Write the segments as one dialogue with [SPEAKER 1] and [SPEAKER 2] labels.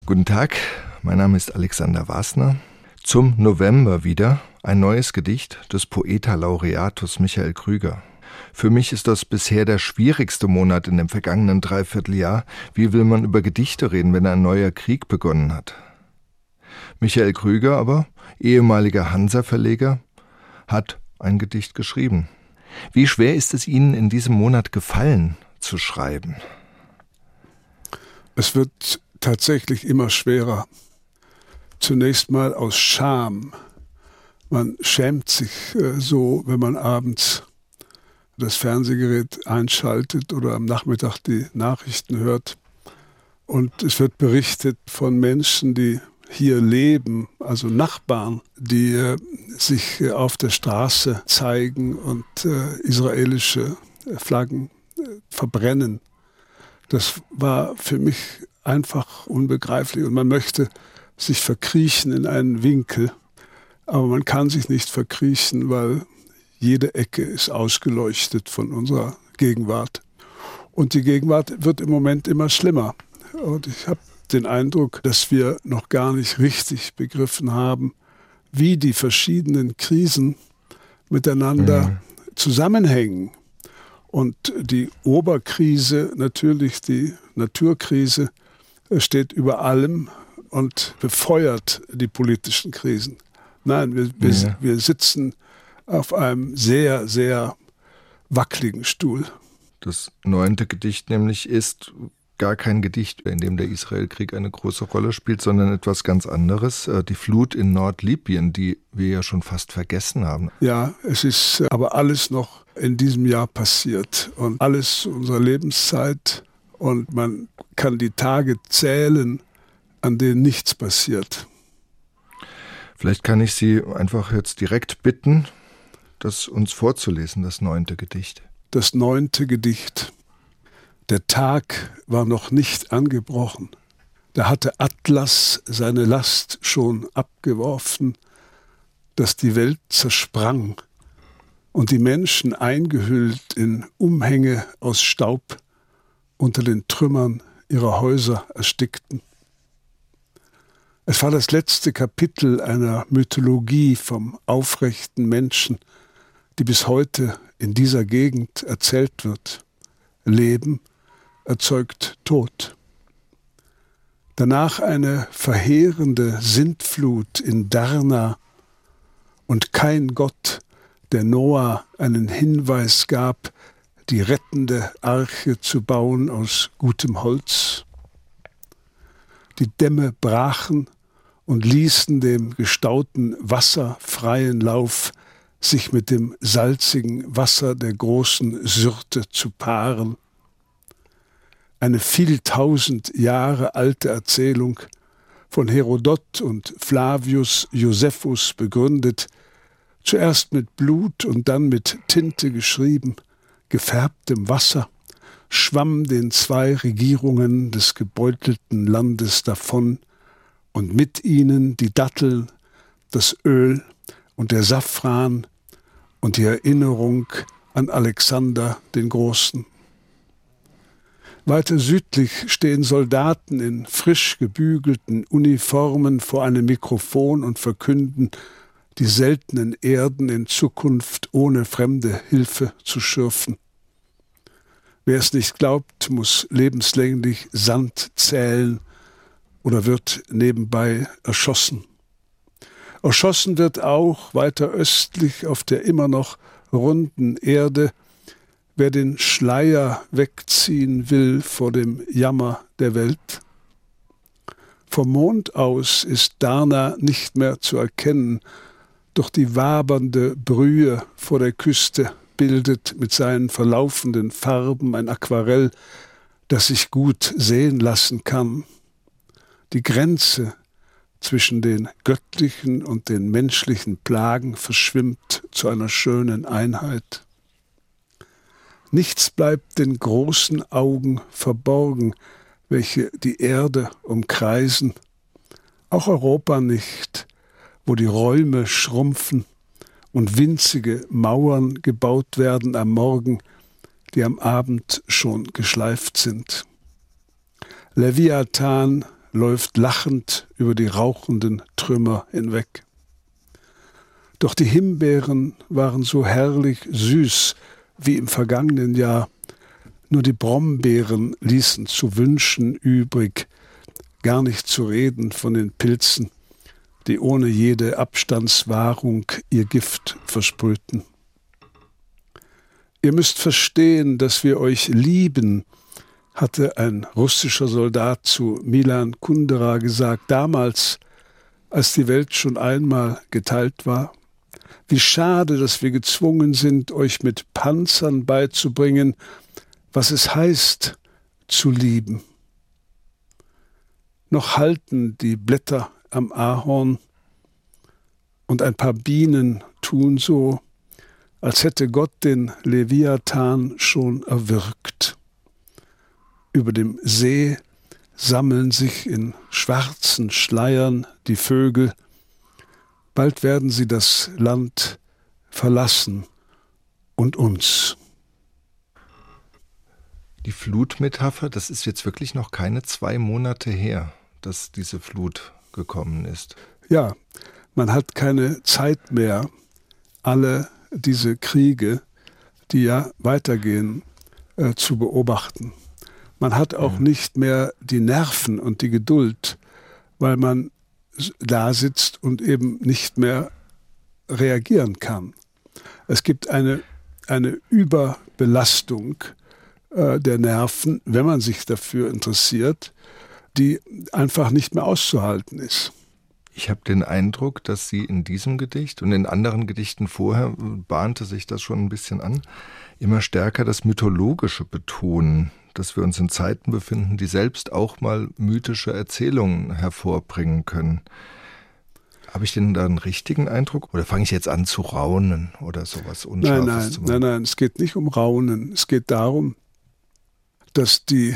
[SPEAKER 1] Guten Tag, mein Name ist Alexander Wasner. Zum November wieder ein neues Gedicht des Poeta Laureatus Michael Krüger. Für mich ist das bisher der schwierigste Monat in dem vergangenen Dreivierteljahr. Wie will man über Gedichte reden, wenn ein neuer Krieg begonnen hat? Michael Krüger aber, ehemaliger Hansa-Verleger, hat ein Gedicht geschrieben. Wie schwer ist es Ihnen in diesem Monat gefallen, zu schreiben?
[SPEAKER 2] Es wird tatsächlich immer schwerer. Zunächst mal aus Scham. Man schämt sich so, wenn man abends das Fernsehgerät einschaltet oder am Nachmittag die Nachrichten hört. Und es wird berichtet von Menschen, die hier leben, also Nachbarn, die sich auf der Straße zeigen und israelische Flaggen verbrennen. Das war für mich einfach unbegreiflich. Und man möchte sich verkriechen in einen Winkel, aber man kann sich nicht verkriechen, weil jede Ecke ist ausgeleuchtet von unserer Gegenwart. Und die Gegenwart wird im Moment immer schlimmer. Und ich habe den Eindruck, dass wir noch gar nicht richtig begriffen haben, wie die verschiedenen Krisen miteinander zusammenhängen. Und die Oberkrise, natürlich die Naturkrise, steht über allem und befeuert die politischen Krisen. Nein, wir sitzen auf einem sehr, sehr wackeligen Stuhl.
[SPEAKER 1] Das 9. Gedicht nämlich ist gar kein Gedicht, in dem der Israelkrieg eine große Rolle spielt, sondern etwas ganz anderes. Die Flut in Nordlibyen, die wir ja schon fast vergessen haben.
[SPEAKER 2] Ja, es ist aber alles noch in diesem Jahr passiert und alles unserer Lebenszeit. Und man kann die Tage zählen, an denen nichts passiert.
[SPEAKER 1] Vielleicht kann ich Sie einfach jetzt direkt bitten, das uns vorzulesen, das 9. Gedicht.
[SPEAKER 2] Das 9. Gedicht. Der Tag war noch nicht angebrochen. Da hatte Atlas seine Last schon abgeworfen, dass die Welt zersprang und die Menschen eingehüllt in Umhänge aus Staub unter den Trümmern ihrer Häuser erstickten. Es war das letzte Kapitel einer Mythologie vom aufrechten Menschen, die bis heute in dieser Gegend erzählt wird. Leben erzeugt Tod. Danach eine verheerende Sintflut in Darna und kein Gott, der Noah einen Hinweis gab, die rettende Arche zu bauen aus gutem Holz. Die Dämme brachen und ließen dem gestauten Wasser freien Lauf, sich mit dem salzigen Wasser der großen Syrte zu paaren. Eine viel tausend Jahre alte Erzählung, von Herodot und Flavius Josephus begründet, zuerst mit Blut und dann mit Tinte geschrieben, gefärbtem Wasser, schwamm den 2 Regierungen des gebeutelten Landes davon und mit ihnen die Datteln, das Öl und der Safran und die Erinnerung an Alexander den Großen. Weiter südlich stehen Soldaten in frisch gebügelten Uniformen vor einem Mikrofon und verkünden, die seltenen Erden in Zukunft ohne fremde Hilfe zu schürfen. Wer es nicht glaubt, muss lebenslänglich Sand zählen oder wird nebenbei erschossen. Erschossen wird auch weiter östlich auf der immer noch runden Erde, wer den Schleier wegziehen will vor dem Jammer der Welt. Vom Mond aus ist Darna nicht mehr zu erkennen, doch die wabernde Brühe vor der Küste bildet mit seinen verlaufenden Farben ein Aquarell, das sich gut sehen lassen kann. Die Grenze zwischen den göttlichen und den menschlichen Plagen verschwimmt zu einer schönen Einheit. Nichts bleibt den großen Augen verborgen, welche die Erde umkreisen, auch Europa nicht, wo die Räume schrumpfen und winzige Mauern gebaut werden am Morgen, die am Abend schon geschleift sind. Leviathan läuft lachend über die rauchenden Trümmer hinweg. Doch die Himbeeren waren so herrlich süß wie im vergangenen Jahr. Nur die Brombeeren ließen zu wünschen übrig, gar nicht zu reden von den Pilzen, die ohne jede Abstandswahrung ihr Gift versprühten. Ihr müsst verstehen, dass wir euch lieben, hatte ein russischer Soldat zu Milan Kundera gesagt, damals, als die Welt schon einmal geteilt war. Wie schade, dass wir gezwungen sind, euch mit Panzern beizubringen, was es heißt, zu lieben. Noch halten die Blätter am Ahorn und ein paar Bienen tun so, als hätte Gott den Leviathan schon erwürgt. Über dem See sammeln sich in schwarzen Schleiern die Vögel. Bald werden sie das Land verlassen und uns.
[SPEAKER 1] Die Flutmetapher, das ist jetzt wirklich noch keine 2 Monate her, dass diese Flut gekommen ist.
[SPEAKER 2] Ja, man hat keine Zeit mehr, alle diese Kriege, die ja weitergehen, zu beobachten. Man hat auch nicht mehr die Nerven und die Geduld, weil man da sitzt und eben nicht mehr reagieren kann. Es gibt eine Überbelastung der Nerven, wenn man sich dafür interessiert, die einfach nicht mehr auszuhalten ist.
[SPEAKER 1] Ich habe den Eindruck, dass Sie in diesem Gedicht und in anderen Gedichten vorher, bahnte sich das schon ein bisschen an, immer stärker das Mythologische betonen, dass wir uns in Zeiten befinden, die selbst auch mal mythische Erzählungen hervorbringen können. Habe ich denn da einen richtigen Eindruck? Oder fange ich jetzt an zu raunen oder sowas Unscharfes zu machen?
[SPEAKER 2] Nein, es geht nicht um Raunen. Es geht darum, dass die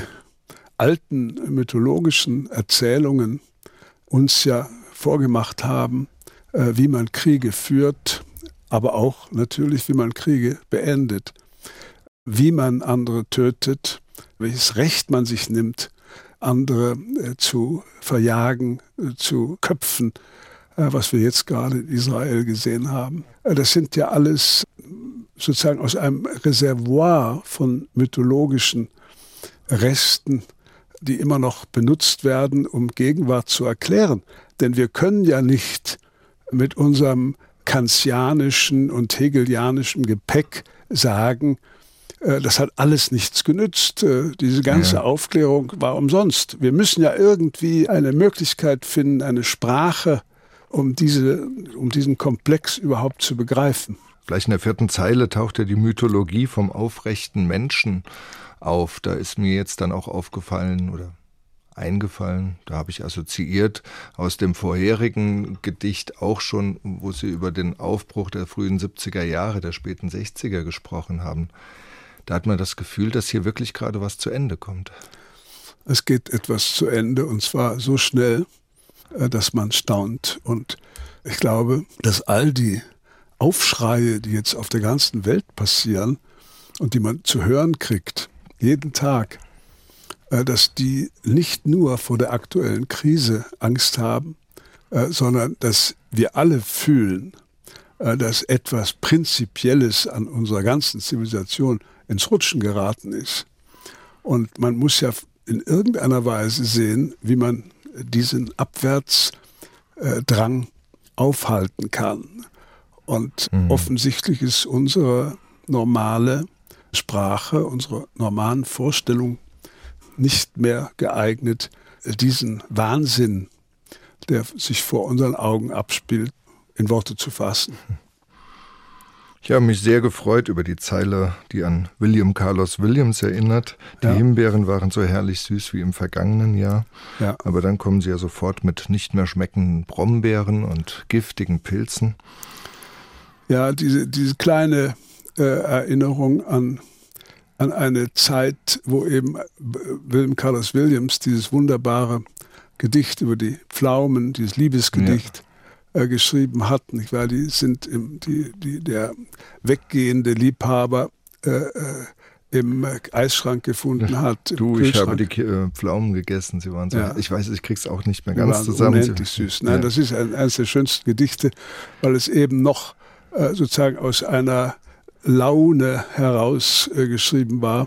[SPEAKER 2] alten mythologischen Erzählungen uns ja vorgemacht haben, wie man Kriege führt, aber auch natürlich, wie man Kriege beendet, wie man andere tötet, welches Recht man sich nimmt, andere zu verjagen, zu köpfen, was wir jetzt gerade in Israel gesehen haben. Das sind ja alles sozusagen aus einem Reservoir von mythologischen Resten, die immer noch benutzt werden, um Gegenwart zu erklären. Denn wir können ja nicht mit unserem kantianischen und hegelianischen Gepäck sagen, das hat alles nichts genützt. Diese ganze Aufklärung war umsonst. Wir müssen ja irgendwie eine Möglichkeit finden, eine Sprache, um diesen Komplex überhaupt zu begreifen.
[SPEAKER 1] Vielleicht in der 4. Zeile taucht ja die Mythologie vom aufrechten Menschen auf. Da ist mir jetzt dann auch aufgefallen oder eingefallen, da habe ich assoziiert aus dem vorherigen Gedicht auch schon, wo Sie über den Aufbruch der frühen 70er Jahre, der späten 60er gesprochen haben. Da hat man das Gefühl, dass hier wirklich gerade was zu Ende kommt.
[SPEAKER 2] Es geht etwas zu Ende und zwar so schnell, dass man staunt. Und ich glaube, dass all die Aufschreie, die jetzt auf der ganzen Welt passieren und die man zu hören kriegt, jeden Tag, dass die nicht nur vor der aktuellen Krise Angst haben, sondern dass wir alle fühlen, dass etwas Prinzipielles an unserer ganzen Zivilisation ins Rutschen geraten ist. Und man muss ja in irgendeiner Weise sehen, wie man diesen Abwärtsdrang aufhalten kann. Und offensichtlich ist unsere normale Sprache, unsere normalen Vorstellungen nicht mehr geeignet, diesen Wahnsinn, der sich vor unseren Augen abspielt, in Worte zu fassen.
[SPEAKER 1] Ich habe mich sehr gefreut über die Zeile, die an William Carlos Williams erinnert. Die Himbeeren waren so herrlich süß wie im vergangenen Jahr. Ja. Aber dann kommen sie ja sofort mit nicht mehr schmeckenden Brombeeren und giftigen Pilzen.
[SPEAKER 2] Ja, diese kleine Erinnerung an eine Zeit, wo eben William Carlos Williams dieses wunderbare Gedicht über die Pflaumen, dieses Liebesgedicht, geschrieben hat, nicht wahr? Die sind der weggehende Liebhaber im Eisschrank gefunden hat.
[SPEAKER 1] Ich habe die Pflaumen gegessen, sie waren so, ich weiß, ich krieg's auch nicht mehr ganz zusammen.
[SPEAKER 2] Unendlich süß. Nein, das ist eines der schönsten Gedichte, weil es eben noch sozusagen aus einer Laune heraus geschrieben war,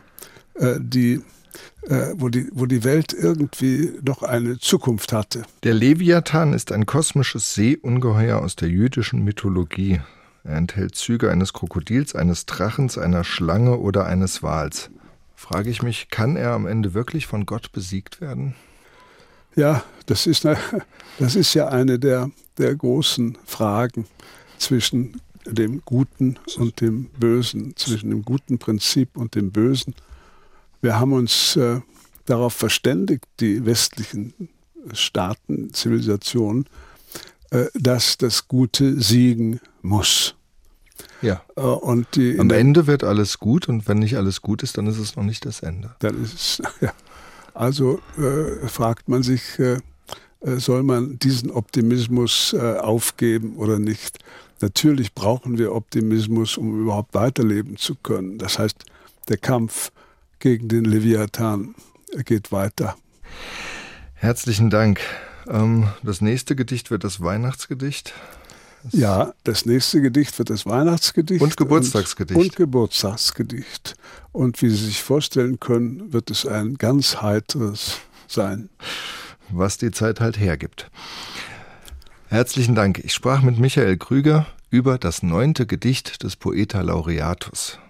[SPEAKER 2] wo die Welt irgendwie noch eine Zukunft hatte.
[SPEAKER 1] Der Leviathan ist ein kosmisches Seeungeheuer aus der jüdischen Mythologie. Er enthält Züge eines Krokodils, eines Drachens, einer Schlange oder eines Wals. Frage ich mich, kann er am Ende wirklich von Gott besiegt werden?
[SPEAKER 2] Ja, das ist ja eine der großen Fragen zwischen dem Guten und dem Bösen, zwischen dem guten Prinzip und dem Bösen. Wir haben uns darauf verständigt, die westlichen Staaten, Zivilisationen, dass das Gute siegen muss.
[SPEAKER 1] Ja. Und am Ende wird alles gut, und wenn nicht alles gut ist, dann ist es noch nicht das Ende.
[SPEAKER 2] Dann ist es, ja. Also fragt man sich, soll man diesen Optimismus aufgeben oder nicht? Natürlich brauchen wir Optimismus, um überhaupt weiterleben zu können. Das heißt, der Kampf gegen den Leviathan geht weiter.
[SPEAKER 1] Herzlichen Dank. Das nächste Gedicht wird das Weihnachtsgedicht.
[SPEAKER 2] Ja, das nächste Gedicht wird das Weihnachtsgedicht.
[SPEAKER 1] Und Geburtstagsgedicht.
[SPEAKER 2] Und Geburtstagsgedicht. Und wie Sie sich vorstellen können, wird es ein ganz heiteres sein.
[SPEAKER 1] Was die Zeit halt hergibt. Herzlichen Dank. Ich sprach mit Michael Krüger über das 9. Gedicht des Poeta Laureatus.